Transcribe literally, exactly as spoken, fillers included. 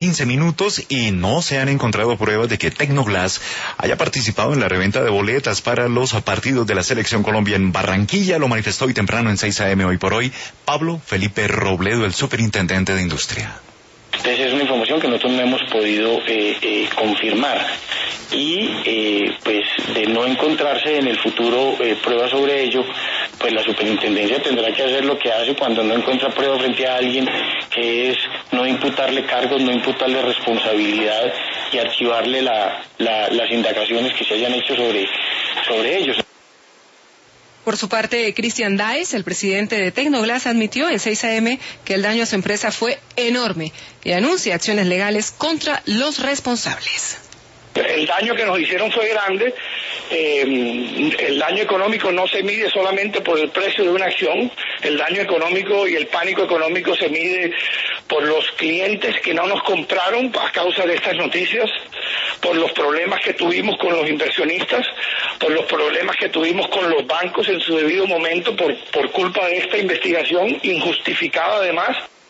quince minutos y no se han encontrado pruebas de que Tecnoglass haya participado en la reventa de boletas para los partidos de la Selección Colombia en Barranquilla. Lo manifestó hoy temprano en seis a eme Hoy por Hoy Pablo Felipe Robledo, el superintendente de Industria. Entonces es una información que nosotros no hemos podido eh, eh, confirmar y eh, pues de no encontrarse en el futuro eh, pruebas sobre ello, pues la superintendencia tendrá que hacer lo que hace cuando no encuentra pruebas frente a alguien, que es no imputarle cargos, no imputarle responsabilidad y archivarle la, la, las indagaciones que se hayan hecho sobre, sobre ellos. Por su parte, Cristian Daes, el presidente de Tecnoglass, admitió en seis a eme que el daño a su empresa fue enorme y anuncia acciones legales contra los responsables. El daño que nos hicieron fue grande. Eh, el daño económico no se mide solamente por el precio de una acción. El daño económico y el pánico económico se mide por los clientes que no nos compraron a causa de estas noticias, por los problemas que tuvimos con los inversionistas, por los problemas que tuvimos con los bancos en su debido momento por, por culpa de esta investigación injustificada además.